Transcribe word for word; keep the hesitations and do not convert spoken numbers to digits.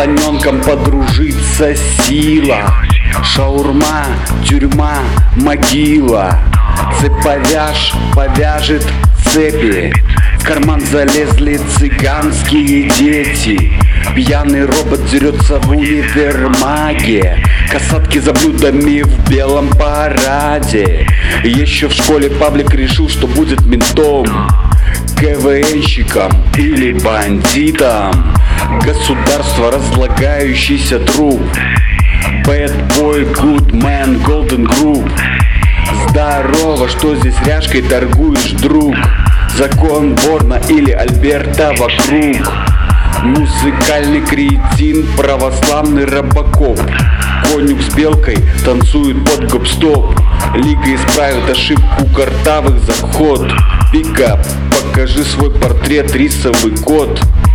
слоненком подружиться сила. Шаурма, тюрьма, могила. Цепь повяжь, повяжет цепи. В карман залезли цыганские дети. Пьяный робот дерется в универмаге. Касатки за блюдами в белом параде. Еще в школе Павлик решил, что будет ментом, КВНщиком или бандитом. Государство разлагающийся труп. Bad boy, good man, golden group. Здорово, что здесь ряжкой торгуешь, друг? Закон Борна или Альберта вокруг. Музыкальный кретин, православный робокоп. Конюк с белкой танцует под гоп-стоп. Лига исправит ошибку картавых заход. Пикап, покажи свой портрет, рисовый код.